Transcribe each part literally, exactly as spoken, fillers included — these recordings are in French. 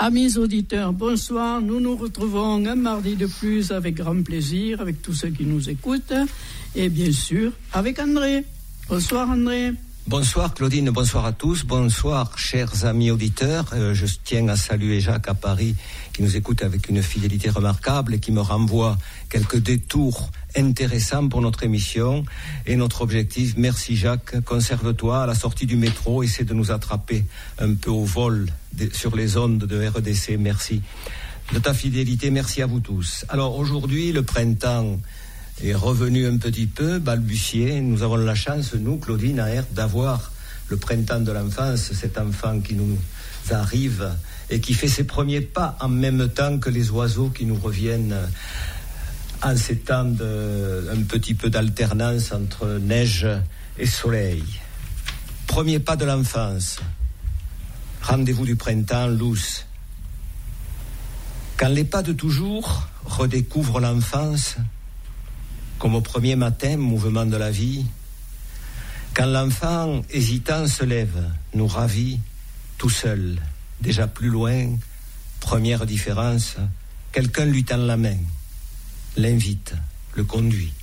Amis auditeurs, bonsoir. Nous nous retrouvons un mardi de plus avec grand plaisir, avec tous ceux qui nous écoutent, et bien sûr avec André. Bonsoir André. Bonsoir Claudine, bonsoir à tous, bonsoir chers amis auditeurs. Euh, je tiens à saluer Jacques à Paris qui nous écoute avec une fidélité remarquable et qui me renvoie quelques détours intéressants pour notre émission et notre objectif. Merci Jacques, conserve-toi à la sortie du métro, essaie de nous attraper un peu au vol de, sur les ondes de R D C. Merci de ta fidélité, merci à vous tous. Alors aujourd'hui, le printemps est revenu un petit peu, balbutié. Nous avons la chance, nous, Claudine, à R, d'avoir le printemps de l'enfance, cet enfant qui nous arrive et qui fait ses premiers pas en même temps que les oiseaux qui nous reviennent en ces temps de, un petit peu d'alternance entre neige et soleil. Premier pas de l'enfance. Rendez-vous du printemps, Luce. Quand les pas de toujours redécouvrent l'enfance, comme au premier matin, mouvement de la vie, quand l'enfant hésitant se lève, nous ravit, tout seul, déjà plus loin, première différence, quelqu'un lui tend la main, l'invite, le conduit.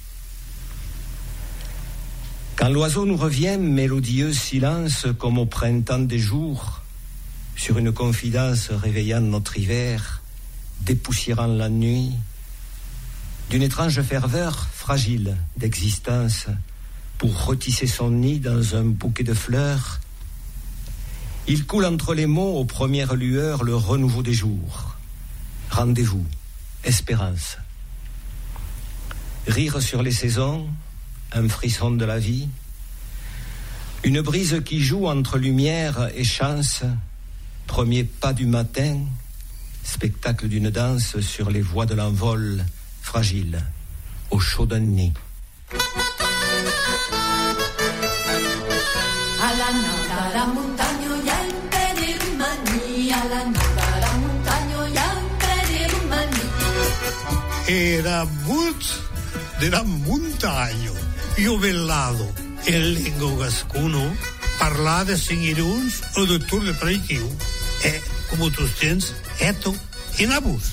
Quand l'oiseau nous revient, mélodieux silence, comme au printemps des jours, sur une confidence réveillant notre hiver, dépoussiérant la nuit, d'une étrange ferveur fragile d'existence pour retisser son nid dans un bouquet de fleurs, il coule entre les mots aux premières lueurs le renouveau des jours. Rendez-vous, espérance. Rire sur les saisons, un frisson de la vie, une brise qui joue entre lumière et chance, premier pas du matin, spectacle d'une danse sur les voies de l'envol, fragile, au chaud d'un nid. Alla nota la montagna iempre di Rumani, alla nota la montagna iempre di Rumani. Era mulți de la montagna, io vellado, el lengo gascuno, parlar de singhiruns o de tur de prediquiu. E, como tu tens, eto, in abús.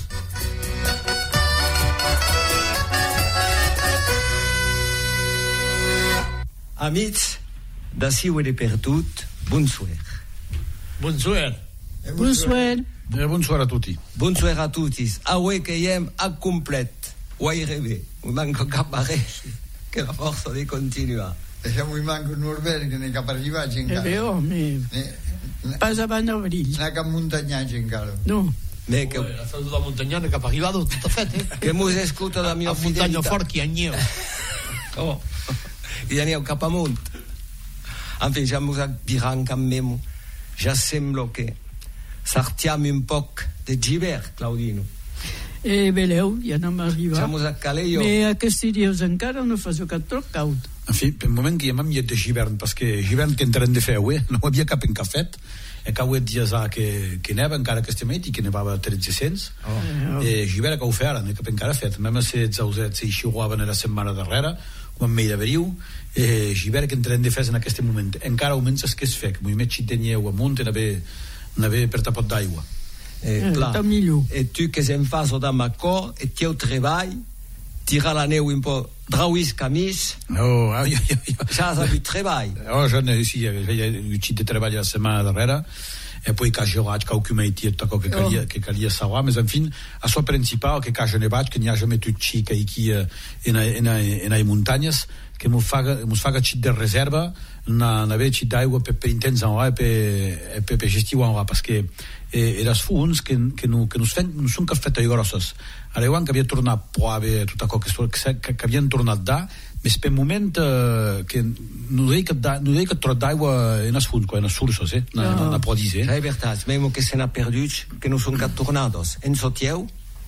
Amics, d'ací ho he perdut, bonsoir. Bonsoir. Bonsoir. Eh, bonsoir a tutti. Bonsoir a tutti. Avui que hi hem a complet. Ho he rebé. Mi manco cap a res. Que la força de continuar. Deixem mi manco Norbert, que n'hi cap arribatge Eh encara. bé, home, Ne- pas avant abril. N'hi ha cap muntanyatge encara. No. Me che, Oh, la salute da montagnana che ha arrivato tutto fatto. che mos escuta da mia A montagna fidelità. forti agneo. Oh, i aneu cap amunt. En fi, ja mos diran cap memo. Ja sembla que sartiam un poc de givert, Claudino. Eh, veleu, ja no m'arriba. Ja mos accaleio. Mais aquests dies encara no fa cap trop caut. En fi, per un moment que llamam llet de givern, perquè givern que entrarem de feu, eh? No havia cap encafet. E cau et dies a que, que neva encara que estem i que nevava tretze cents. Oh. E givern que ho fe ara, no cap encara fet. Mem se zausets i xiuaven la setmana darrera, quan m'hi deveriu, e givern que entrarem de fes en aquest moment. Encara augments que es fe, que m'hi metxi teniu amunt en haver, en haver per tapot d'aigua. Eh, Eh, clar. està millor. E tu que se'n fas o damb acò, e teu treball, tirar la neu un po', drauis camis, Oh, ai, ai, ai. ja has avut treball. Oh, jo ne, sí, feia un xit de treball la setmana darrera, e poi ca jo vaig, cau que m'he tiet tot que calia, que calia savoir, mas en fin, a so principal, que ca jo ne vaig, que n'hi ha jamais tot xic aquí en en en en muntanyes, que mos faga, mos faga xit de reserva, na, na ve xit d'aigua per, per intents en là, per, per, per gestiu en là, perquè eh, eres fons que, que, no, que nos fen, no són cap feta i grosses. Ara que havia tornat poave, tot això que, que, que havien tornat da, més per moment eh, que no deia que, da, no deia que trot d'aigua en els fons, en els sursos, eh? Na, No. na, na podis, eh? Ja è veritat, mesmo que se n'ha perdut, que non son cap tornados. En sotieu?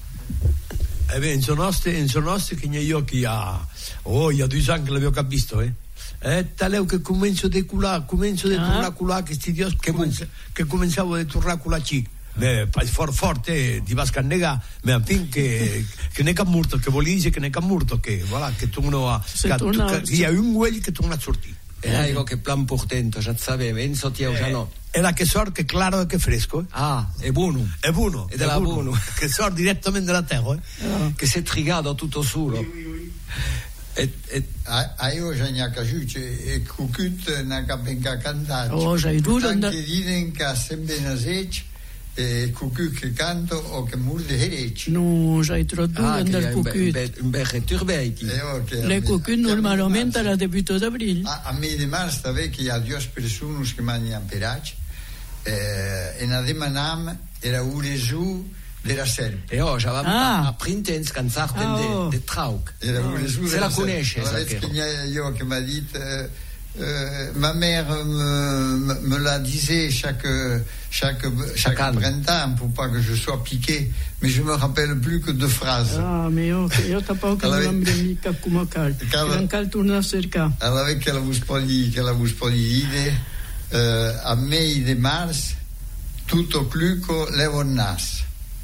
Eh beh, in sono nostre, in sono nostre che io che ha, oh, io due anni che l'avevo cap visto, eh. Eh, taleu che comincio a deculare, comincio a Ah. tornare a culare, che sti dios che, comenza, che cominciavo a tornare a culare cic. Beh, poi for forte, ti va a scannegare, ma in fin che, che ne è morto, che vuol dire che ne è morto, che, voilà, che tu non ha, Se che, torna- che, che, hi ha un uell che torna a sortir. E l'aigua che plan portento, già sapevo, Enzo Tieo già no. E la che sort che claro e che fresco. Eh? Ah, è buono. È buono. È della buono. Che sort direttamente dalla terra. Eh? No. Che si è trigato tutto solo. E, e... A, a io c'è una caciuce e cucut na capenca cantare. Oh, c'hai tu anche dire che sempre una sec e cucut che canto o che murde herec. No, c'hai tradotto ah, dal cucut. Un bel returbeiti. Le cucut normalmente la debutto d'aprile. A, a me de marzo sabe che ha due persone che mangiano perac. Eh, e na demanam era uresu della serpe. E oggi avevamo ah. a printens canzate ah, oh. de, de Trauk. Era uresu se la conosce io che mi dit euh, euh, ma mère me, me la disait chaque chaque chaque, chaque printemps pour pas que je sois piqué, mais je me rappelle plus que deux phrases. Ah, mais io io tampoco non mi mica come cal. Non cal torna a cercare. Allora che la vus poli che la vus poli ide uh, a mei de mars tutto cluco levon nas.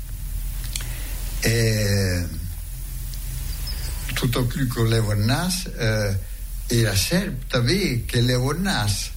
E tutto cluco levon nas uh, e la serpe també che levon nas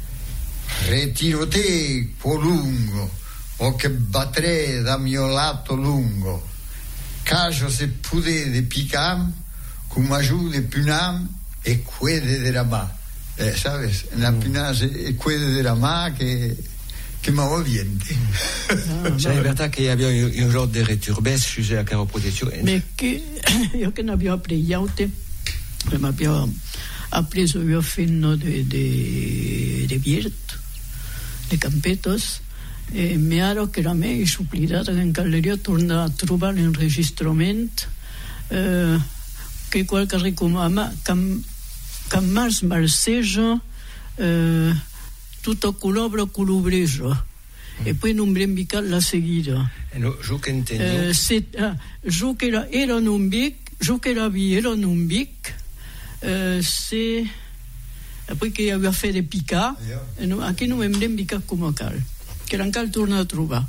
retiro te po lungo o che battere da mio lato lungo caso se pude de picam cum ajude punam e quede de rama eh, sabes la mm. punase e quede de rama che che ma viente mm. c'è la verità che abbiamo un genre di returbes sulle a caro protezione ma che io che ne abbiamo appregliato ma abbiamo appreso io fino de de de viert de campetos e mi ero che la me supplidata che in galleria torna a trovare un registrament eh, che qualche ricomama cam cam mars marseggio eh, tutto colobro colubreggio mm. e poi non brembica la seguita e no, giù che intendi eh, se ah, giù che era, era un bic giù che la vi era un bic eh, se e poi che aveva fatto dei picca e no, anche non mi brembica come cal che l'ancal torna a trovare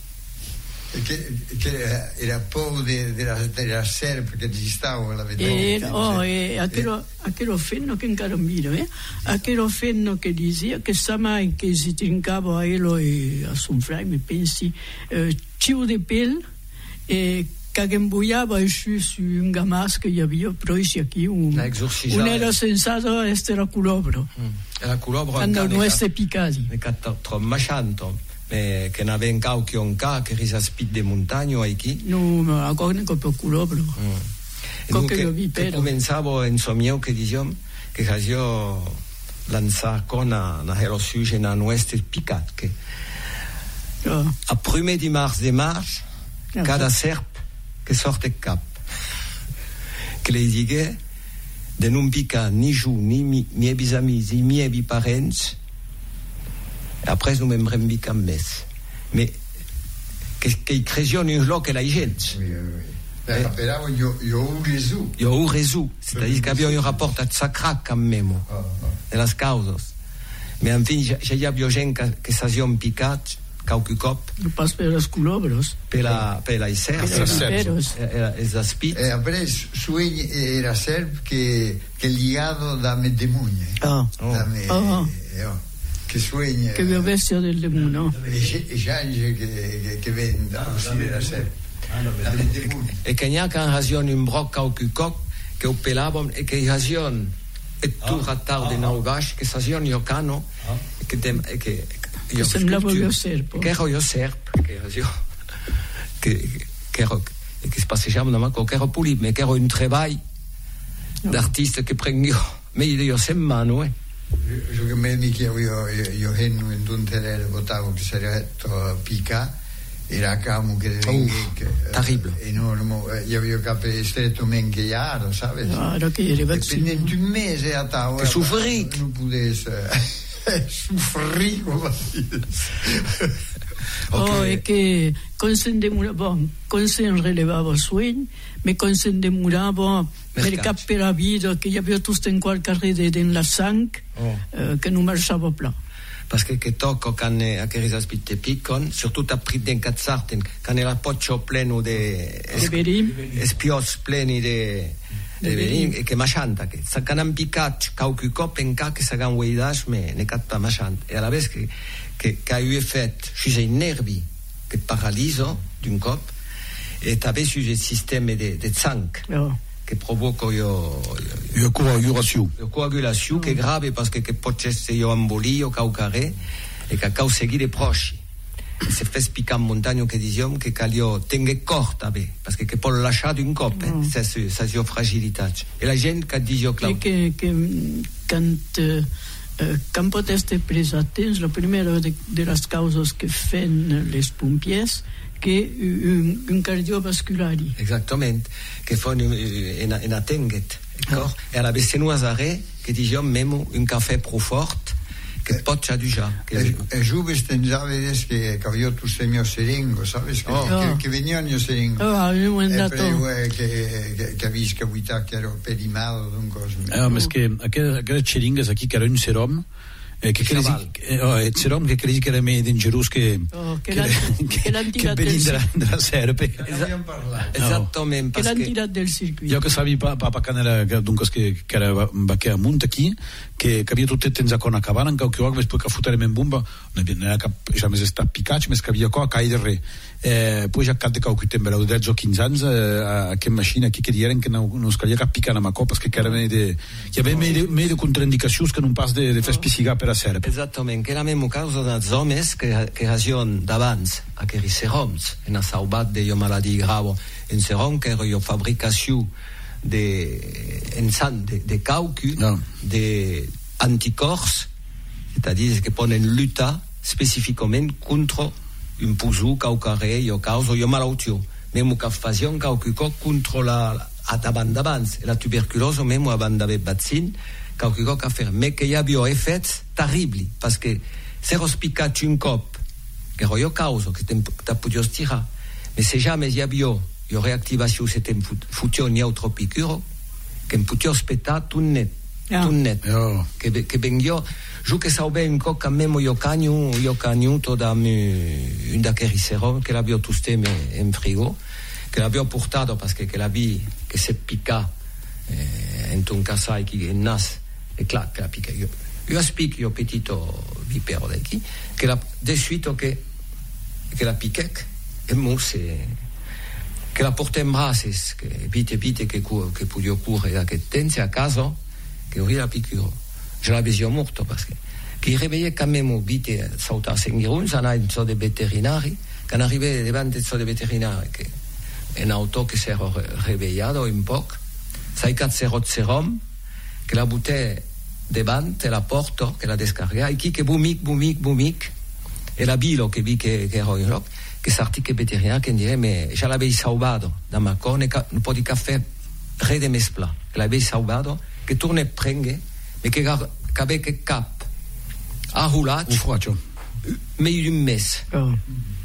e che, che era po' della de, de serpe che ci stava la vedevo oh, e a che lo fenno che ancora miro eh? a che lo fenno che diceva che sa mai che si trincava a Elo e a son frère mi pensi eh, ciu de pel e che imbuiava su su un gamas che aveva preso qui un un era sensato essere culobro mm. era culobro quando non è piccati ne quattro machanto eh, che ne aveva cauchi un ca che risaspit de montagno ai chi no ma ancora ne copio culobro mm. e dunque che comenzavo in sommieo che diciamo che io lanciare con una una hero suge na nueste picat che oh. a prime di mars de mars oh. cada serp che sorte cap che le diga de non pica ni giù ni mi, miei bisamizi, i miei parents e après nous même rembica mes mais che che crezioni in loc che la gente oui, oui. Eh, però io io ho resu io ho resu c'est-à-dire che abbiamo un rapporto sacra quand même oh, oh. nelle cause mais enfin j'ai abbiamo gente che sasion picat qualche cop non passa per le culobros per la per la serpe e la spit e après suegni era serpe che che ligato da me demugne oh. da me oh. eh, oh. che suegni che vi ho visto del demuno e change che che vende così la serpe e che neanche ha ragione in brocca o cop che opelavo e che ragione e tu rattar de naugash che sagione io cano che che che sembrava io serpo che ero io serpo che ero io che che ero e che passeggiavo da manco che ero pulito ma che ero un travail no. d'artista che prendo me io semmano eh io che me mi chiedo io io henno in tuntere votavo che sarebbe pica era camo che terrible enorme io avevo capo stretto menchiato sai no era che era per un mese a tavola che soffrì non potesse soffrì come oh e che consendemuravo consenrelevavo suin me consendemuravo per capire la vita che io avevo tutto in qualche rete nella sang oh. eh, che non marciava più parce que che tocco canne a che risaspite piccon surtout a prit den cazzarten canne la poccio pleno de es, espios pleni de de Benin, e che machanta, che sa canam picat, caucu cop en ca che sa gan weidash, me ne cat pa machant. E alla vez che, che, che a eu effet, juste i nervi, che paraliso d'un cop, e t'avais su il système de, de zanc, Oh. che provoca io, io coagulazione. io coagulazione, che è grave, perché che può essere io embolio, caucare, e che causa seguire proci. Se fes picar en montagne che diciamo che calio tenga corta bé perché che può lasciare un cop eh, mm. sa sa sua fragilità e la gente che dice Claude che che quand uh, quand pot este presatents la primera de, de las causas que fan les pompiers che un, un cardiovasculari exactamente che fa en en atenget d'accord e alla vez nous arrêt che diciamo memo un caffè pro fort che poccia di già che e giuve stenzavedes che cavio tu segno seringo sabes che oh. che, che venivano io seringo oh abbiamo andato che che che visca vita che ero pedimado d'un cosa eh ma che aquelle aquelle seringue qui che era un serum eh, che credi eh, oh, il serum che credi che era meglio dangerous che oh, che che l'han tirat del della serpe esattamente che l'han tirat del circuito io che savi pa pa canera dunque che che era va che a monta qui che capito tutte tenza con a cavana anche che oggi poi che fottere men bomba ne ha già mese sta piccaci me scavia qua caidere eh poi già cadde che tempo la del gioco in zanza a che macchina che che dire che non scaglia che piccana ma copa che era meglio che aveva meglio meglio controindicazioni che non passa de fes pisiga per a serpe esattamente che la mesma causa da zomes che che ragion d'avance a che riseroms en a saubat de io maladi gravo en serom che io fabricazione de en san de, de caucu no. de anticorps c'est-à-dire che pone in lutta specificamente contro un pusu caucare io causa io malautio memo che fazion caucu contro la atabandabanz e la tuberculose memo abandave bazzin caucu co faire mais che y abbia effets terribili perché se rospicaci un cop che io causa che te podio stira mais se jamais y abbia io reactivation c'était foutu ni autre picuro che podio aspettare tout net tout net oh. che che bengio giù che sa ben co memo io cagnu io cagnuto da un da che riserom che l'abbia tusteme in frigo che l'abbia portato perché che la bi che se picca eh, in un casai che nas e clac la picca io io aspic io petito vipero da qui che la de suite che che la piquec e mo se che la porta in braces che vite vite che che podio curre da che tense a caso che ori la picchio je l'avais morto perché che réveillait quand même vite sauta sengirun sana in so de veterinari che arrivé davanti so de veterinari che en auto che si era réveillado un poc sai cazzerot serum che la butè davanti la porto che la descarga e chi che bumic bumic bumic e la bilo che vi che che ero in rock che sarti che veterinario che dire me già l'avevi salvato da macone un po' di caffè re de mespla che l'avevi salvato che torna e prende e che cabe che cap a roulat un fraccio meglio di un mese oh.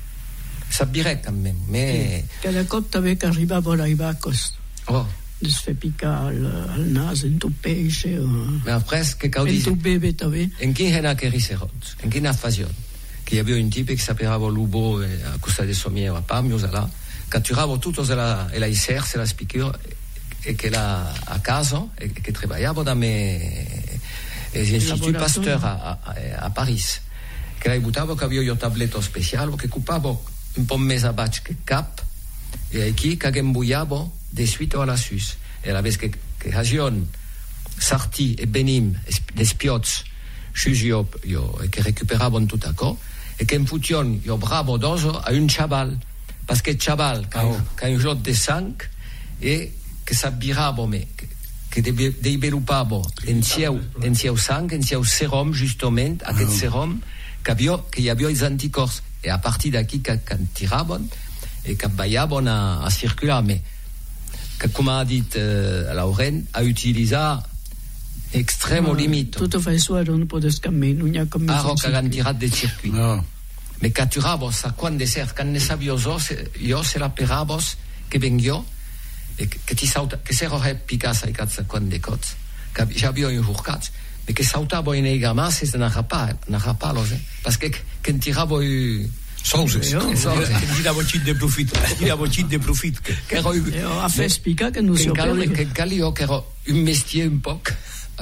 sapirai quand même mais che la cotta che arrivava ai vacos oh de se fer picar al, al nas en tu peixe o... mais après che cau en dice tu bebe també en chi era che riserot en chi na fazion che aveva un tipo che sapeva lubo e a costa de somiera pa miusa là catturava tutto se la e la iser se la spicchio e che la a caso e che treballava da me l'Institut Pasteur a, a, a Paris che la buttavo che avevo io tabletto speciale che occupavo un po' mesa batch che cap e chi che imbuiavo de suite alla sus e la vez che che ragion sarti e benim de spiots io io che recuperavo tutto a co e che in funzione io bravo doso a un chaval perché chaval che oh. che un jour de sang e che s'abbiravo me che developavo in seu in seu sang in seu serum justement a aquest serum che avio che gli avio i anticorps e a partir da qui che tiravano e che baiavano a, a circolare me che come ha detto eh, Lauren a utilizzare estremo no, limite tutto fa suo non può scamminare non ha come a roca garantirà del circuito no. Me catturavo sa quando ser che ne sabio se io se la peravos che vengio e che ti sauta che se rohe picasa i cazzo quando coz che già bio in hurcat e che sautavo in ega mas se na rapa na rapalo perché che tiravo Soses. Che giravo cin de profit, giravo cin de profit. Che ero un- E ho fatto spiegare che non che so encara- per che encara io che ero un mestiere un poc.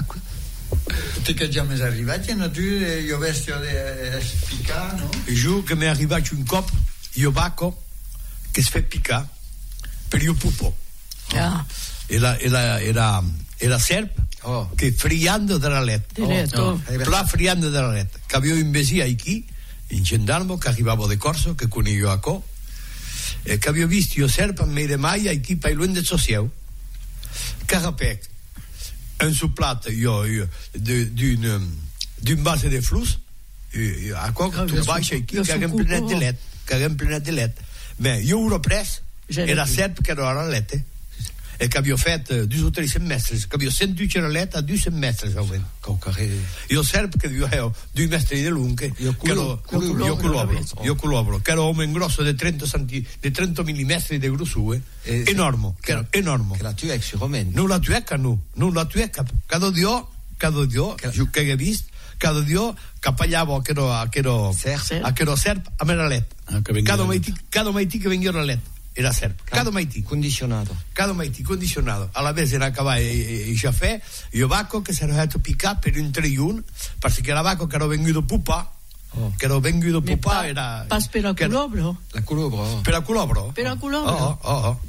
Tu che già mi sei arrivati in natura, io vestio di spiccare, no? Il giorno che mi è arrivato un cop, io bacco, che si fa piccare per il pupo. Ah, E la, e la, e la, e la serpe Oh. che friando dalla letta. diretto. Oh, no. Pla friando dalla letta. Che avevo in besia qui, in gendarmo, che arrivavo di corso, che con io a co, e che avevo visto io serpe a me de maia qui per il del sociale. Carapec, un souplat io, io, de- d'une, d'une base de flux, e- e a co, Ah, tu io vai su- qui, io che su era in plenet cupo. de let, che era in plenet de let. Beh, io uno presso, J'avais e la più. serpe che era alla lette. E che avevo fatto due o tre semestri, che avevo sentito la letta a due semestri. Caucaré. Io serve che avevo due mestri di lunghe, Io che ero- culo- io culo- culobro, culo- io culobro, che era un uomo grosso di trenta centi, di trenta millimetri di grossure, Eh, sì. enorme, che era enorme. Che la tua ex romaine. Non la tueca, no, non la tueca, cada dio, cada dio, Che- che che hai visto, cada dio, che pagliavo a che ero, a che ero, Serpe. a che ero serpe, a me la letta. Ah, che veniva Cada la maiti, cada maiti che veniva la letta, era serpe, cada maiti. Condizionato. Cada maiti condizionato alla vez era cavai il caffè io vacco che si era fatto piccare per un treuno perché era vacco che era venuto pupa Oh. che era venuto Mais pupa pas, era pas per la che- culobro. La culobro. Oh. per la culobro Per la culobro. oh oh oh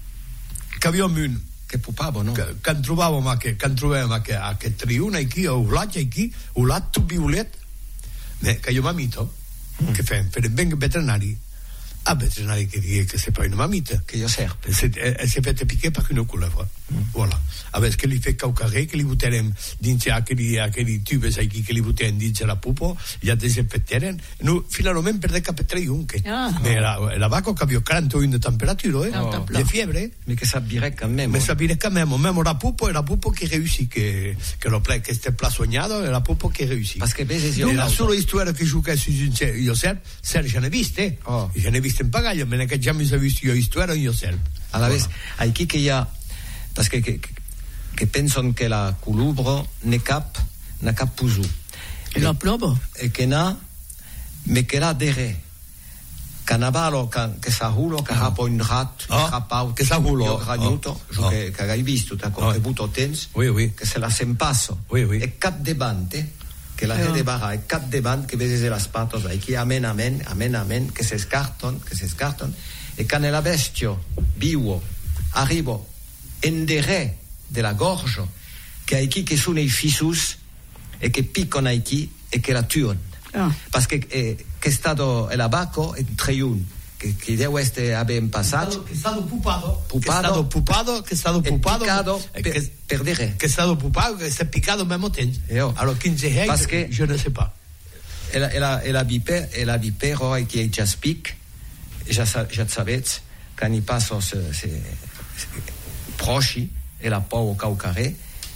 che abbiamo un Che pupavo, no? che che trovavo ma che che trovavo ma che a che treuno e chi o laccia chi o latto violet ne che io mamito che fa per il ben veterinari a veterinari che che, che se poi una mamita Che io serpe. Elle s'est, elle s'est fait piquer par une couleuvre. Mm. Voilà. Avec ce che li fait caucaré, che li butteren dintre a che li, a che li tube, sai chi che li butteren dintre la pupo, gli desinfetteren, nu, finalmente per decapetre unche. Ah. Mais la, la vaca che aveva quarantuno di temperatura, eh? Oh. De fiebre. Mais che sabirait quand même. Mais ça dirait quand même, même la pupo, è la pupo che réussit, che, che lo pla, che ste pla sognato, è la pupo che réussit. Parce que beh, E la sola storia che giù che su io serve, serve ce ne viste, Oh. ce ne viste in pagaglio, me ne che già mi sono visto io storia io serve. A la vez, hay qui que ya, parce que, que, que pensan que la culubro ne cap, na cap puzu. E la probo. E que na, me que la dere. Canavalo, che sa hulo, che ha poi un rat, Oh, un rapau, che sa hulo. io ragnuto, Oh. che, che hai visto, ta con Oh. che buto tens, Oui, oui. che se la sempasso. Oui, oui. E cap de bante, che la Oh. de barra, e cap de bante, che vede la spatos, e chi amen, amen, amen, amen, che se scarton, che se scarton, e che nella bestio, biwo, arrivo, endere della gorge, che hai chi che sono i fissus, e che piccano ai chi, e che la tuon. Ah. Perché eh, che è stato l'abacco e treuno che, che deve essere ben passato Che è stato pupato, Pupato. che è stato pupato, che è stato e pupato, piccato eh, per, che, per dire che è stato pupato, che si è piccato al même tempo. Eh, oh. Allora quindici heures, Parce que- je ne sais pas. e la, e la, e la vipera e la vipera e che già spic e già, sa- già sapete che ne passo se, se, se proci e la pau caucaré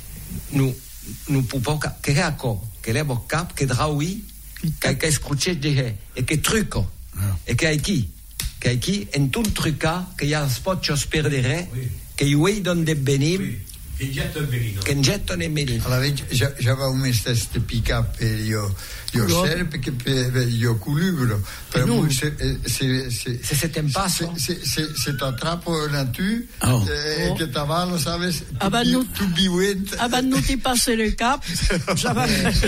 nu nu pupo ca- che ha co che levo cap che draui che che scrucce de e che trucco Ah. e che hai chi che hai chi en tout trucca che ya spoccios perdere Oui. che i wei don de benim Che getto il velino. che getto ne menino Allora, j'aveva un mestiere piccare per io, io Culobro. serve che per io culubro. Per non. moi, se, se, se, se se tempasso se, se, se t'attrappo una tu, Oh. eh, Oh. che t'avalo, sabes, Ah, bah, tu, nous- tu biuent, Ah, ben, nous t'y passer le cap. Ça va.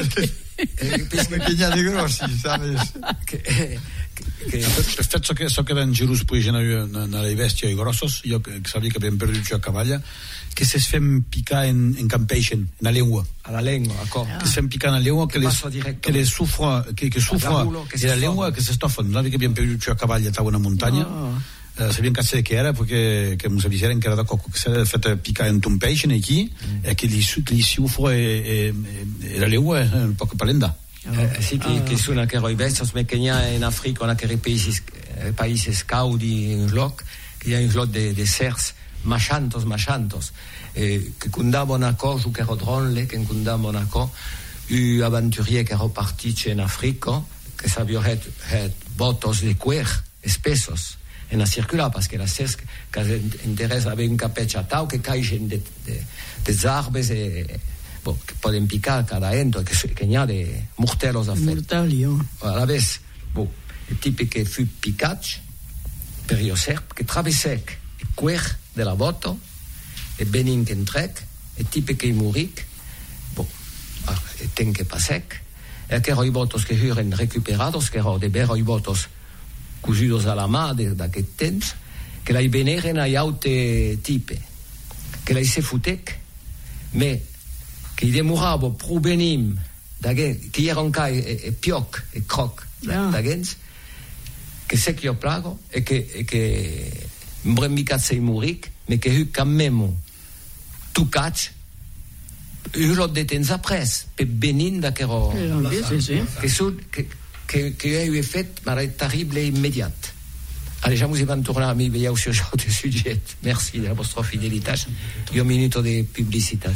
eh, pequeña de grossi, sabes. che, che, che Perfetto che so che erano girus poi nelle vesti ai grossos, io che sapevo che abbiamo perduto a cavaglia, che se fem piccare in, in campation, na lingua. alla lingua ecco Che se piccare na lingua, che le, Passo diretto. che le soffra, che, che soffra, Giaculo, che e si la stoffa. lingua che si stoffa. Non è che abbiamo perduto a cavaglia a una montagna. Oh. Uh, sabíem che che era perché che non sapevano che era da cocco che si era fatto piccare in un pesce e chi e che gli su gli soffro e, e, e la lingua è un po' palenda. Eh, sì, che, che sono che roi bestos, ma che in Africa, una che paesi, paesi scaudi in loc, che ha in loc de, de sers, machantos, machantos, eh, che condavano a co, su che rodronle, che condavano a co, u avventurier che ero partito in Africa, che sabio het, het botos de cuer, espesos, en la circula, perché la sers, che interessa avere un capeccia tau, che caisce de, de, de arbes e bon, que poden picar cada ento, que, que n'hi ha de mortelos a fer. Mortal, io. A la vez, bon, il tipo che fu piccato per io serp, che travessec il cuer della moto, e benin che entrec, il tipo che muric, bon, e ten che passec, e che i botos che huren recuperados, che erano de bero i botos cusidos a la madre da che temps, che la i beneren ai aute tipe, che la i se futec, me che i demuravo pro benim, da che erano kai e, e pioc e croc, yeah. da gens, che se che io plago, e che, e che mbremicat sei muric, me che hu cammemo tu catch, io l'ho detens apres, per benin da che ero, che su, che, che, che eu effet, ma è terrible e immediat. Allez, j'aimerais bien tourner à mi veiau sur ce sujet. Merci de votre fidélité. Et un minute de publicité.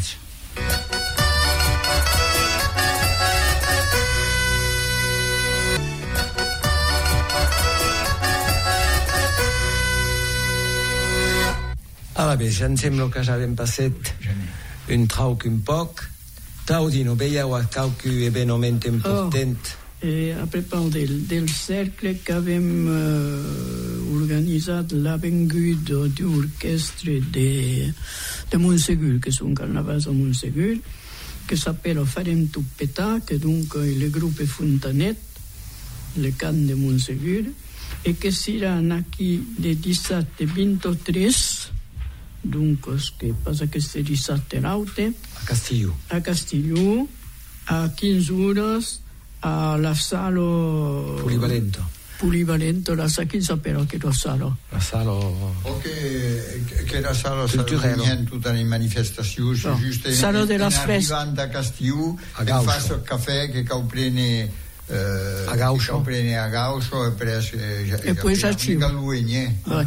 Ah, bé, ja em sembla que ja hem passat un trauc un poc. Claudino, veieu a qualque evenement important? Oh. Eh, a propos del, del cercle que avem eh, organitzat la venguda d'orquestre de, de Montsegur, que són carnavals a Montsegur, que s'appella Farem Tupetà, que dunque il gruppo Fontanet, le cant de Montsegur, e che saranno aquí de dissabte ventitrés, dunque che passa questo dissabte raute, a Castigliù, a Castigliù, a quinze ores, a la sala Polivalento. Polivalento, la sa chi sapeva che la sala. La sala o che, che la sala sarà tutta in manifestazione, no. Giusto sala della fresca. Arrivando a Castigliù, e faccio il caffè che prende eh, a Gauscio, prende a Gauscio e preso e poi già ci va.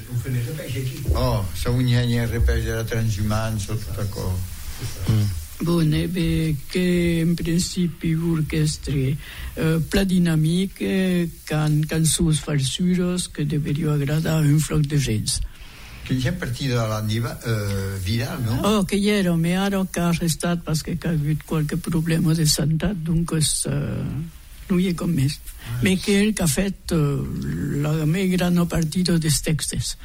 Oh, se ugne repege la transumanza tutta cosa. Mm. Bune, beh, che in principio orchestre eh, pla dinamiche, can cançons farsuros che deveriano agradare un floc de gens. Che è partito dalla diva, uh, Vidal, no? Oh, che ieri mi ero che ha arrestato perché ha avuto qualche problema di sanità, dunque uh, lui è commesso. Ah, ma che ha fatto uh, la mia grande partita di textes.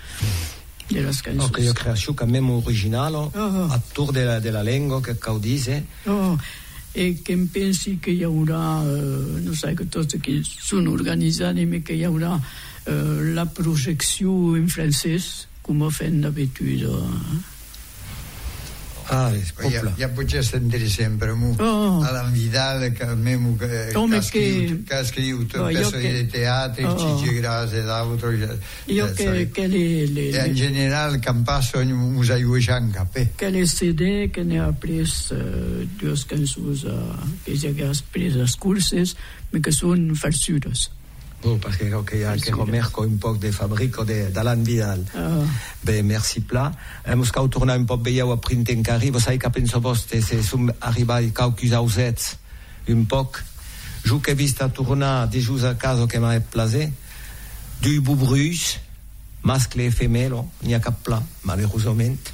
Oh, che io creasciu che memo originale oh. attor della, della lingua che caudise oh. E che pensi che ci avrà uh, non sai che tutti che sono organizzati ma che ci avrà uh, la projezione in francese come fanno d'abitudine. Ah, ja, ja potser sentire sempre mu oh. Alan Vidal che memo che ha scritto un pezzo di teatro oh. Cicci Grase d'autro io che, che le, le, e in generale Campasso ogni musaiuce anche che le C D che ne ha preso uh, due canzoni che si ha preso a curses ma che sono farsuros. Oh, perché che hi ha que remerco un poc de fabrico de d'Alan Vidal. Oh. Bé, merci pla. Eh, mos cau tornar un poc veieu a printen que arriba, sai que penso vostè, se som arribati caucus ausets un poc. Jo que he vist a tornar de jus a casa que m'ha plazé, du bubrus, mascle e femelo, n'hi ha cap pla, malheurosament.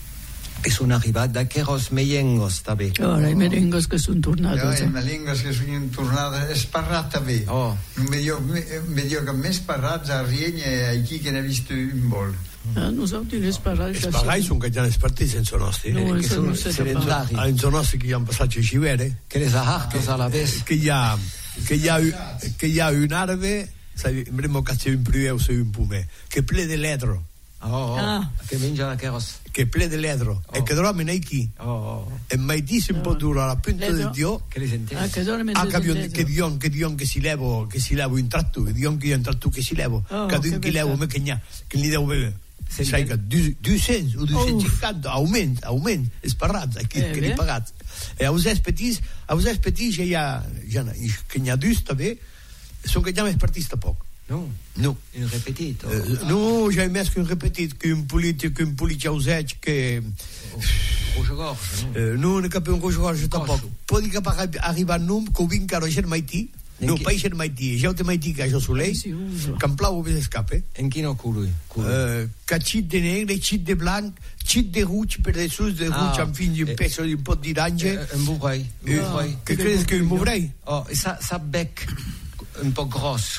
E sono arrivati da Cheros Meiengos també. Oh, i merengos che sono tornati. No, i merengos che sono tornati, è sparrata bé. Oh. Non vedio, vedio che me sparrati a Riegna e chi che ne ha visto un bol. Ah, non so di le sparrati. Sparrai sono che già le spartite senza nostri. No, che sono sedentari. Ah, senza nostri che hanno passato ci vede. Che le sa che sa la vez. Che ha che ha che ha un'arve, sai, avremmo cazzo in privé o se un pume, che ple de letro. Oh, oh. Ah. Che mangia la Cheros. Che ple de letro oh. E che dorme nei chi oh, oh. E mai di un po' dura la punta del dio che li senti ah, che dorme ah, che, che dion che dion che si levo che si levo in trattu che dion che io in trattu che si levo oh, che dion che levo me che gna che li devo bere sai che du du senso o du cinquanta aumenta aumenta e sparrazza che che li pagate e a usare spetis a usare spetis ja ja che gna dusta be sono che già mi spartista poco. No, no, un répétit. Oh. Uh, no, j'ai mis qu'un répétit, qu'un politique, qu'un politique ausec, que. Rouge-gorge. Non, non, qu'un rouge-gorge tampoco. Pode que arribar num, que vinc a roger Maití, no, país en Maití, ja te Maití que jo solei, que em plau ves escape. En quin oculi? Que xit de negre, xit de blanc, xit de rouge, per dessus de rouge, en fin, un peso, un pot d'orange. Un bourrei. Que creus que un bourrei? Oh, et ça, ça bec un poc gros.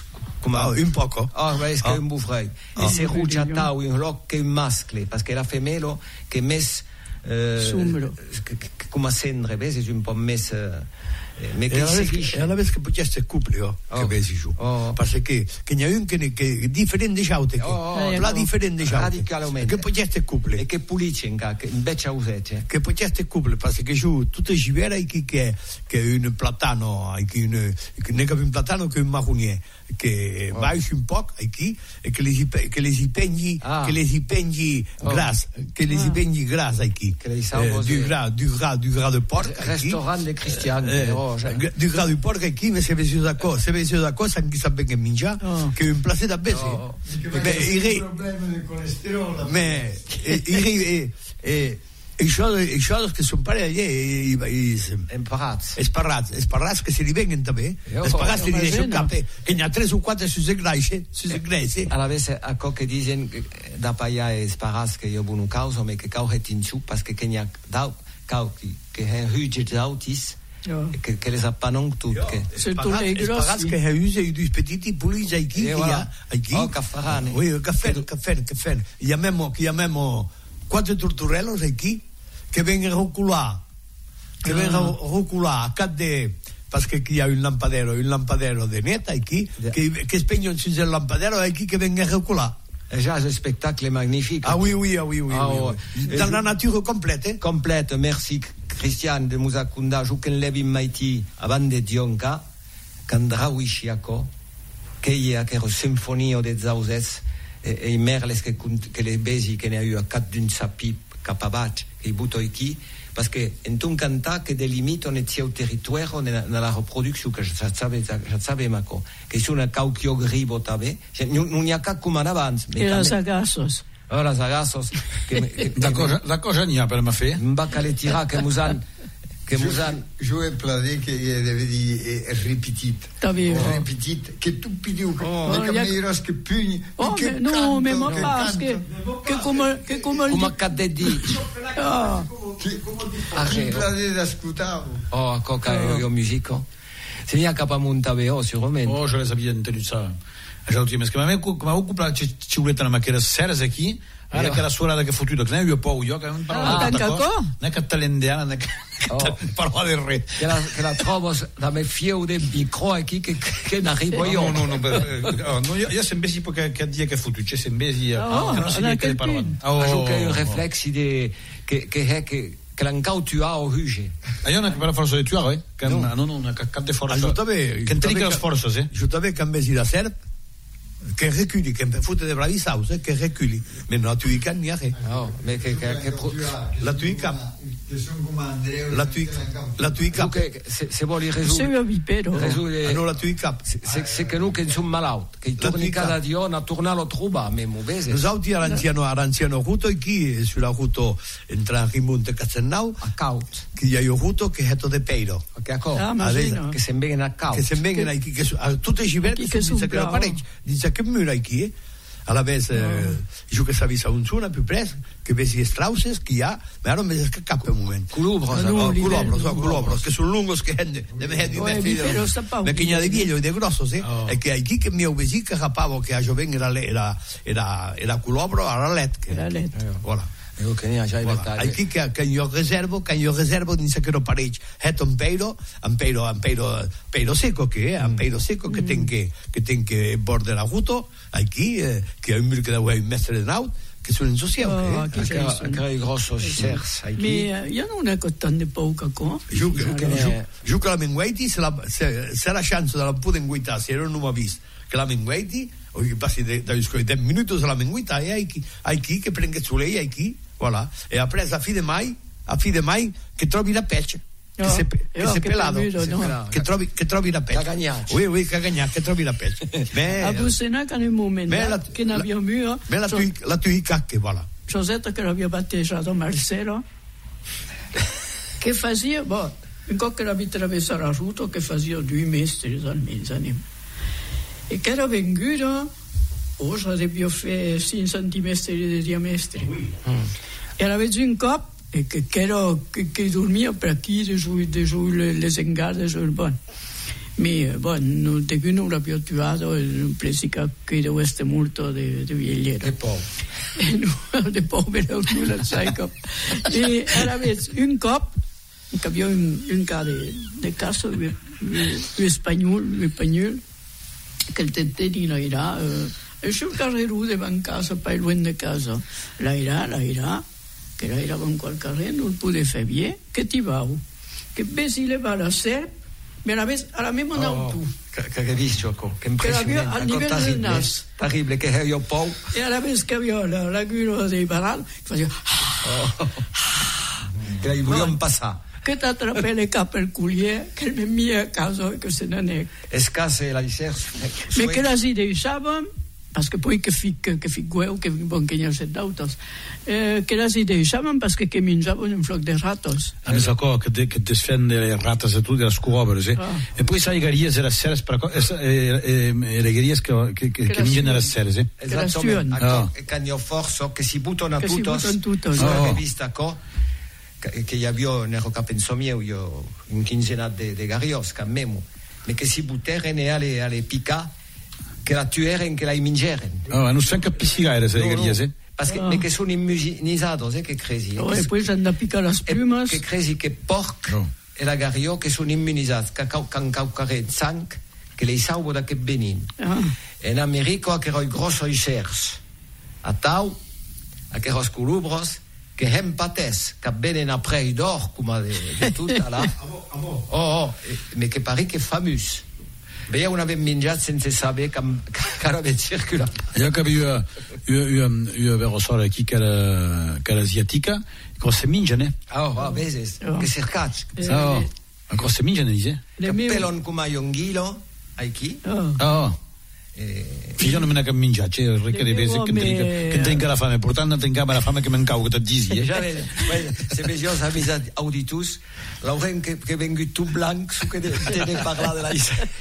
Come oh, un poco. Oh, è che Oh. un buffrei. Oh. E se rugia tau in loc che un mascle, perché la femelo che mes eh, Sumbro. che- che- come sendre, vedi, è un po' mes eh, me E che alla si vez che, riesce. e alla vez che potesse couple, oh, Oh. che vesi giù. Oh. Perché che n'è un che, ne- che differente sciaute che. Oh, oh, la ecco. differente sciaute. Radicalmente. Che potesse couple. E che pulisce in ca- che invece usece. Che potesse couple, perché giù tutte ci vera che che che un platano, che un che ne capi un platano che un marronier che Oh. vai su un po' qui e che les che les impegni Ah. che les impegni Oh. gras che les impegni gras qui Che les salvo du se- gras du gras du gras de porc qui. Restaurant de cristiani, Eh, però, cioè. eh, du gras du porc qui mais se vesi da cosa se vesi da cosa anche sa ben che mingia Oh. che un place da bese Oh. mais il problema del colesterolo. mais il et et i choses i choses che sono pare agli i i Imparats. Sparrazzi, sparrazzi che si rivengono també. Io- Sparrazzi io di riesce immagino. cape, che ne ha tre o quattro su se greice, su se greice. Alla vez a co che dicono da paia e sparas che io buono causa, ma che cau het in su, perché che ne dau cau che è huge d'autis Oh. e che che les appanon tut che Se tu le Sparrazzi grossi. che ha usato i due petiti puliti ai chi, E che voilà. ha, ai chi. Oh, caffarane. Oui, caffè, caffè, caffè. Chiamiamo, chiamiamo quattro torturellos ai chi, che vengono roculà, che Ah. vengono roculà, cadde, perché chi ha un lampadero, un lampadero di netta, ai chi, che, che spegnono sul lampadero, ai chi che vengono roculà. è già un spettacolo magnifique. Ah oui, oui, ah oui, oui. Ah, oui, oh. oui. Et Dans je- la nature complète. Complète, merci Christian de Musakunda, juken levi maiti avant de Dionka, Kandrawishiako, che ia che ero sinfonio de Zauzes e, e i merles che, cunt- che le besi che ne ha eu a cat d'un sapi capabat che i buto iki, perché in un cantà che delimita ne sia un territorio nella, nella riproduzione che già sapeva che su una cauchio gribo tabe, cioè, non non hi ha cap come avanti. E las agassos. Ora sagazos che, che, Da cosa, da cosa n'hi ha per me fer? Mbacca le tira che musan che musan Je vais planer que deve dire repetit. T'aveva. Repetit che tu pidiu che Oh. ne Oh, cameiras che pugni. Oh, che me- no, canto, me ma che pas, canto. che, che come, che come come il accade di oh, Che Ah, che sì. planer ascoltavo. oh coca io musico se n'hi ha cap amunt a veo sicuramente Oh, je les havia entenut ça. Això ho tinc, és que m'ha m'ha ocupat xiuleta amb aquelles ceres aquí, ara Ja. que la suorada que he fotut, que n'he jo pou jo, que no Ah, parlo de tanca cos, co? n'he que talendear, n'he que Oh. parlar de res. che la, che la trovo da me fieu de micro aquí che, che n'arrivo No, io no, no, no, eh, oh, no, jo, jo sempre si que, que dia que he fotut, jo sempre si, Oh, que no sé en què que aquell he parlat. punt. oh, oh, che un reflexi de che che è che che l'ancautua o huge Allò n'he que per la força de tuar, eh? Que, no, no, no, no, cap de força. Això també- Que en teni també que les que- forces, eh? Je t'avais quand même la serpe, che reculi, che mi fotte de bravissaus, eh, che reculi. Mais non, tu y can ni a rien. oh mais che che che pro- La tu y cap. Che sono come Andrea. La tu y la tu y tu cap. che se, se vuoi se risolvere io vipero. risolvere Ah non, la tu y cap. se, se che non che sono malaut che i La torni tua- cada giorno a tornare lo truba me muvese Nous autres, all'anziano, all'anziano Ruto, e chi sulla Ruto entra in Rimonte Cazzennau, a caut che gli ha Ruto che è de Peiro. che a co Ah, ma Adesso, sì, no. che se vengono a caut Che se vengono ai chi, che su- a tutte ci Chi che dice son che la bravo. parecchio, dice che mura ai chi, eh. Alla vez, eh, io che savi sa un suona più presto, che vesi Strausses, chi ha, ma non mi si scappa un momento. culubro Ah, sa- no. Oh, livello. culobros, so, culobros, che sono lungos che deve essere di Oh, è vivero, sta paura. perché ne ha di vieglio e di grosso, sì. Oh. E che ai chi che mi ho vesi che capavo che a Gioven era, era, era, era culobro, era let. Era let. Voilà. io che ne ha già in Voilà. Ai dettaglio chi che, che io reservo, che io reservo di che parecchio, è un peiro, un peiro, un peiro, peiro secco che è, un peiro secco che ten che, che ten che border avuto, ai chi, eh, che è un che da un mestre di naut, che sono in sossiego, Oh, che, chi anche sei anche i grossi sers ai chi Ma io non è che tanto poco qua. Giù che che ne- giù che la mengueti se la se, se la chance della puta inguita se non mi ha visto che la mengueti o che passi da scuola ten minuti se la menguita e ai chi ai chi che prende su lei ai chi voilà e ha preso a fine mai a fine mai che trovi la pece che Oh, se che eh, oh, se che pelato premuto, che se no. pelato, che trovi che trovi la pece Cagagnacci. oui oui cagagnacci che trovi la pece A beh Bussenac, nel momento beh, la- che ne abbiamo io, beh la tui la tui cacche voilà Giosetta che l'aveva battezzato Marcello, che faceva, boh, in che l'aveva attraversato la ruta, che faceva due mestri almeno. E che era venuto, oh, sarebbe fatto cinque centimetri di diametro. E aveva giù un cop, e che, che, era, che, che dormia per qui, giù, giù le, le zengate sul bon. Mi, bueno, de que uno lo había trovato in presica che deve essere molto di vigliera. Che po'. De povero, non lo sai com. I ara ves, un cop, que havia un, un cas de, de caso, un espanyol, un espanyol, que el tenté no irà, eh, això el carreró davant casa, per lluny de casa. La irà, la irà, que la irà con qual carrer, no el pude fer bé, que t'hi vau. Que ves i le va la serp, me la ves, ara mesmo un auto. Che, che hai visto, che impressionante. Al livello del nas. Terribile, che io pau. E alla vez che aveva la laguna dei Baral, faceva... Oh. Che la vogliamo passare. Che t'attrapè le cap per culier, che il mio caso che se ne è. Escasse la licer. Ma che la si deixaven, perché poi che fic, che figueu, che bon che n'hi ha set d'autos, eh, che la si deixaven perché che menjaven un floc de ratos. A més cosa che, de, che desfende le ratas e tutto, le scuobere, sì. Ah. E poi sai garias e le seres, per, e, e, e le garias che, che, che, che mangiano le seres, sì. Esattamente. Ah. E cagno forzo, che si buttano che tutti. Si buttano tutti. Oh. Ho visto qua, che, che io ne ho pensato mio, io un quinzena de, de garios, che memo, ma che si buttano e alle, alle picca, che la tueren, che la mangiaren. Oh, non si anche appiccicare se le garias, sì. Perché oh. che sono immunizzati, sai che cresi? Oh, e poi hanno piccato le splumas. Che cresi che porc oh. e la gario che sono immunizzati, che hanno caucare sangue, che le salvo da che benin. Oh. E in America che erano i grossi ricerche. A tau, a che erano scolubros, che hem pates, che bene na prei d'or, come di tutta là. Oh, oh, ma che pare che famus. Beh, una vez mangiato senza sapere che aveva circolato. Io capivo, io avevo solo chi che era asiatica, che si mangiano. Oh, va, vedi, che si rcaccia. Oh, che si mangiano, dice? Cappellon come iongilo, hai chi? Oh. Figlio non me ne mangia, c'è il ricco di pesi che tenga la fame, portando tenga la fame che mancavo che ti dici. Se vedi io sapessi auditus, l'auren che che vengo tu blanc su che te ne parla della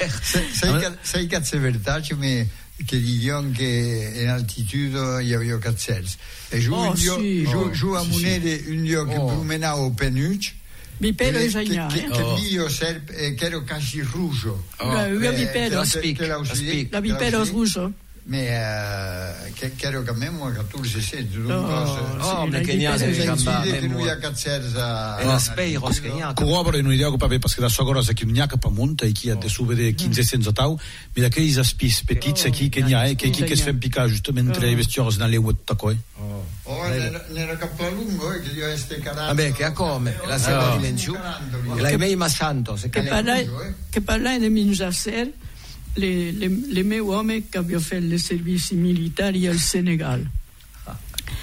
sai che è verità che che dicono che in altitudo io avevo cazzels e giù oh, sì. giù, oh, giù a sì, monede sì. Un dio che oh. Promenavo penucci mi pelo e che, che, che oh. Io serp, eh, che ero quasi ruso oh. eh, io mi pelo la speak la mi pelo ruso ma uh, che che ero che memo quattordici sedici oh ma che niente che gamba che lui a cazzerza e la spei roscegnato corroboro in un'idea che papà perché la sua cosa che non ha pa monta e chi ha de subere quindici senza tau mi da che isa spis petizia chi che ne ha che chi che si fa piccare giustamente le vestiori nelle uotta coi oh oh nella cappellungo che io este carato vabbè che a come la sua dimensione la mei ma santo se che parla che parla di minjaser le, le, le miei uomini che abbiamo fatto i servizi militari al Senegal ah.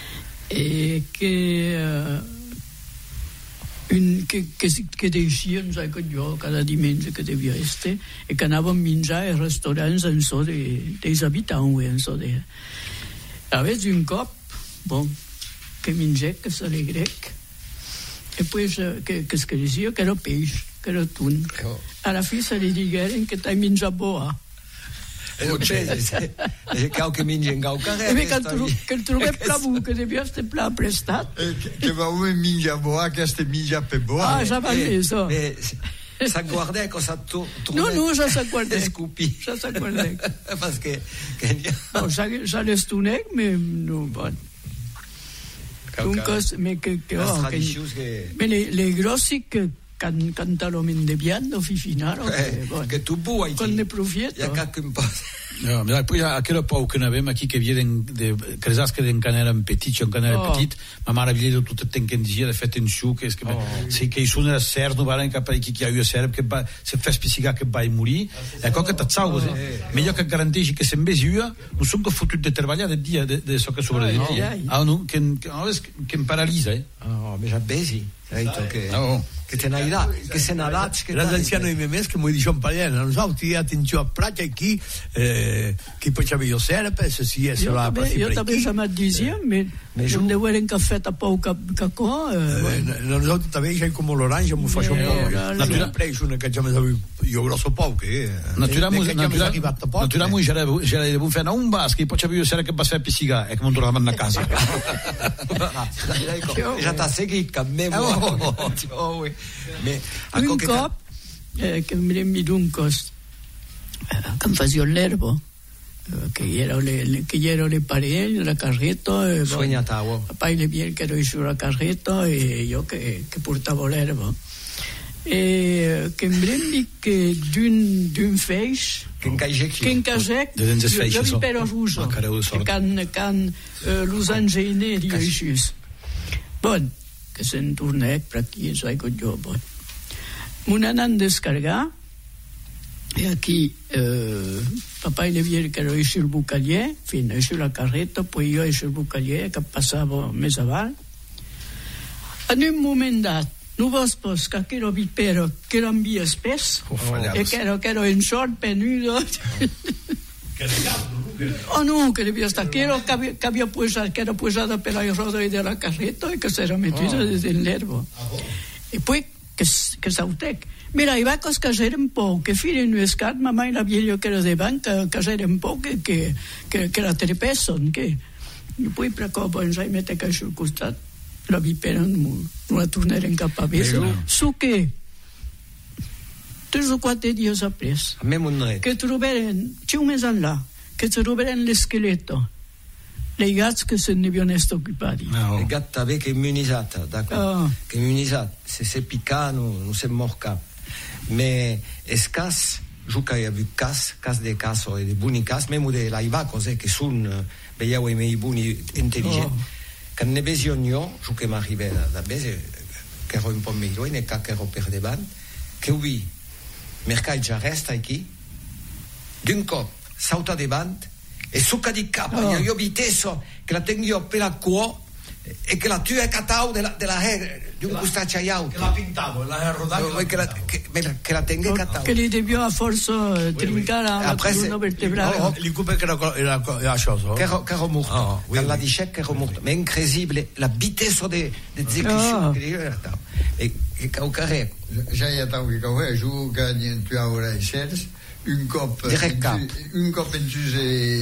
e che uh, un, che che che uscivano sai che io cada dimensione che devia essere e che andavamo a mangiare ai ristoranti in so dei abitanti in so de aveva un cop bon che mangiava che sale greco e poi che che scriveva che era pesce che era tun oh. Alla fine se gli dicono che stai mangiando boa e non c'è e che che mangia in caucare e che il trucco è plavu che devi essere pla prestato che va come mangia boa che ste mangia per boa ah già va visto sa guardare cosa tu no no già sa guardare scupi già sa guardare perché che no sa sa le stune me no bon dunque me che che me le le grossi che Can, cantalo mendebiando fifinaro eh, bon. Che tu buoi con ne profietto ja cacca un po' no, ma poi a che po' che ne avevamo chi che viene de cresasche de canera un petit un canera oh. Petit ma maraviglioso tutto tenken di le fette in su che oh. Se che sono la serno va in capo chi che io serve che ba, se fa spiciga che vai muri ecco che tazzao così meglio che garantisci che se invece io non sono che fottuto di travagliare dia de so che sopra di ah no che che paralisa eh no ma già besi detto che no che te ne là che se ne là che l'anziano di me che mi dice un pagliano non so ti attenzione a pratica chi eh, chi poi c'aveva io serpe se si è sulla io també sa madisia me non devo avere un caffè a poco cacò non so també c'è come l'orange mi faccio un po' la preso una che già mi sapevo io grosso poco che naturalmente naturalmente c'era devo fare un baschi poi c'avevo sera che passare a pisiga e che non tornavamo a casa già sta seguita me un cop eh, che mi remmi duncos que em facia l'herba, que hi era le, que hi era le parell, la carreta, eh, Sueña tau. papa i le bien que era eixo la carreta i jo que, que portava l'herba. E que em brembi que d'un, d'un feix Que encagec. que encagec De dents es jo feixes, vi oh. per a rusa Ah, careu de sort. que can, can uh, los engineri així. Bon, que se'n tornec per aquí, és aigua jo, bon. M'ho anant descarregar i aquí eh, papà i le vier que era eixo el bucaller, fin, eixo la carreta, poi jo eixo el bucaller que passava més avant. En un moment dat no vos pos que ero vipero que era en via espès Oh, e che ero, che ero in short penudo oh no, che devia stare che ero che havia, che havia puesato che era puesata per la roda della carretta e che si era mettita oh. desde il nervo e poi che, che sautec mira, i va cos que eren poc que firen un escat, mamà i la vieja que era davant que, que eren poc que, que, que, que la trepesson que i poi per cop ens vaig metre que al costat la vipera no, no la tornaren cap a vesa. Su que tres o quatre dies après A me mon dret. que trobaren, ciu més enllà, que trobaren l'esqueleto, les gats que se n'havien estat occupati. Ah, Le oh. gat t'avait che immunisat, d'accord. Ah. Che immunisat. Se c'est picat, nous, nous c'est mort cap. Mais escas, jo que hi ha vu cas, cas de caso e de buni cas, même de l'aiva, cose que són, veieu i mei buni intel·ligent. Oh. Quand ne vesion jo, jo que m'arribè da bese, que ero un poc més lluny, e que ero per davant, que ho vi, mercat ja resta aquí, d'un cop, sauta davant, e succa di cap, Oh. io, io vi teso, che la tengo io per la cuo, e che la tue catau de la, de la he, d'un costat xaiau. Que l'ha pintado, l'ha rodat. Vuoi che la, che, che la tenga catau. Que li devió a força trincar a la Après, columna c'est- vertebral. Oh, Li coupe que era, era, era això, so. Che ero, che ero morto, Oh, oui, che la oui. dice che ero morto, ma è incredibile la vitesse de, de execution Oh. che io era tau. E che cau carrec. Ja hi ha tant que cau, jo que ni tu haurà certs, un cop Direct cap. un cop en sus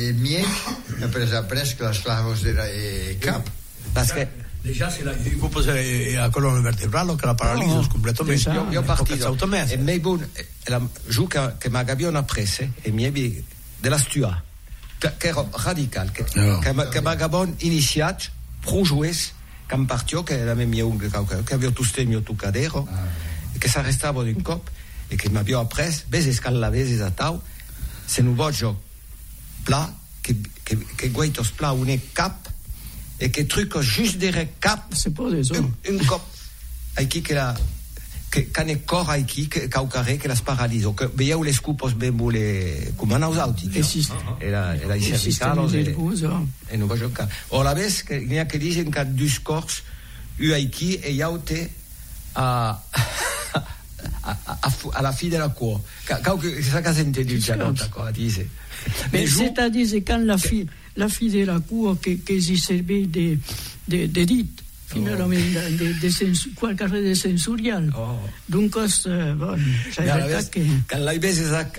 miec, après après que les clavos de la eh, cap. Parce que Déjà, si la, li coupe la colonna vertebral, que la paralitza Oh, completament. déjà. io, io partido Sauta més. e mei bun e la giù che, che m'agabiano prese e mi ebbi della stua che, che ero radical che, No. che, che m'agabon iniziat pro joues che partio che era mia unghia che, che avevo tutte il mio tuccadero e che s'arrestavo d'un cop e che mi abbiamo appreso bese scalavesi da tau se non voglio pla che, che, che guaitos pla un e cap e che trucco just dire cap C'est pas des un, hommes. un cop aici che la che cane cor aici che caucare che la sparalizo che veieu les cupos bembule come a nausauti E si- era era i Il sistema cervicalos e, nervoso. e non va giocare o la vez che n'hi ha che dicono che du scors u aici e iaute a a, a, a, alla fine della cuo cau che sa che sente di gianotta cosa dice Mais Mais c'est-à-dire c'est quand la fille, la fille de la cour que, que s'y servait de, de, de dit, finalement, de, de, de sensu, qualche cosa de sensorial. Oh. Donc, euh, bon, Ja, la j'avais vez, que... quand la vez a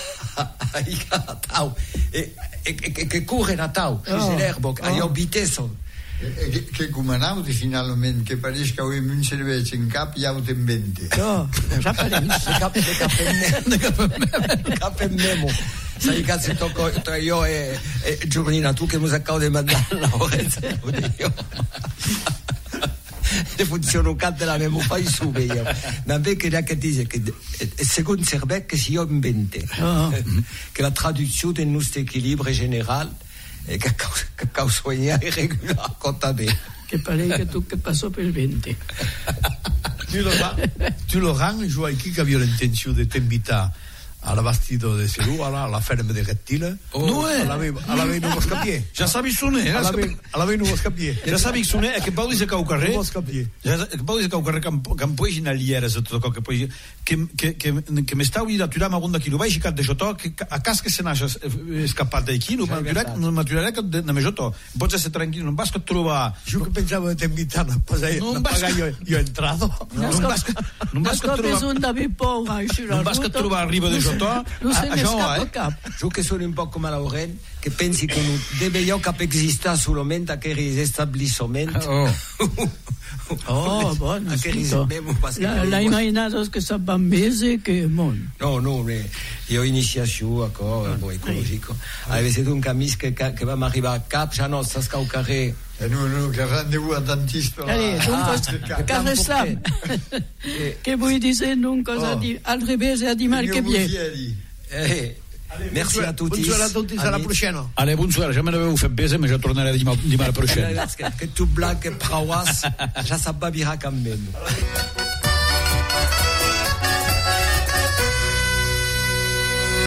a tau e e che che corre na tau Oh. se l'erbo Oh. a io biteso Che, che comanauti finalment que pareix que avui un cervell en cap i out en vente. No, ja parem. de cap de cap de cap en memo sai cazzo tocco tra io e, e Giornina tu che mi acabo de mandare la Lorenza io e funziona un canto della memo fai su io ma perché là che dice che secondo Serbec che si io invente Oh. che la traduzione del nostro equilibrio generale e che causa che causa irregolare contabile Que pareix que tu que passò per vente. Tu, Laurent, tu, Laurent, jo aquí que havia l'intenció de t'invitar a la bastida de Serú, a la, a la ferma de Reptile. Oh. No, eh? A la vei, a la vei no vos capier. Ja sabi soner, A la eh? vei, a la vei no vos capier. Ja sabi soner, e che poi dice che au carrer. No vos capier. Ja, che poi dice che au carrer che em puoi ginar lieres tot que poi que que que que m'està ui d'aturar ma gonda quilo vai xicat de jotó que a cas que se n'ha escapat d'aquí no m'aturaré no m'aturaré que de me jotó pots ser tranquil non vas que trobar Jo que pensava de t'invitar a pagar, No no em vas pagar jo, jo entrado. no em vas que no em vas que Escolta, és trobar un David Pou, així, no em vas que trobar arriba de jotó No se això n'escapa eh cap. io che sono un po' come Laurent che pensi che non deve io cap existare solamente a che ristabliscimento. Oh. Oh, buono, a che scusa. risabemo La, la immaginato che sa bambese che mon. No, no, mais io iniziazione ancora, boh, ecologico. Avete un camis che, che va arrivare a cap, già non sta scaucare. E noi non che rendezvous a dentista. Allez, donc, care Sam. Che vuoi dire non cosa Oh. di al revés a di mal che bien. Eh, merci a tutti. Buongiorno a tutti, alla prossima. Allez, bonsoir, jamais ne vais vous faire baiser, mais je tornerai dimanche, dimanche prochain. Che tu blague prawas, già sa babira quand même.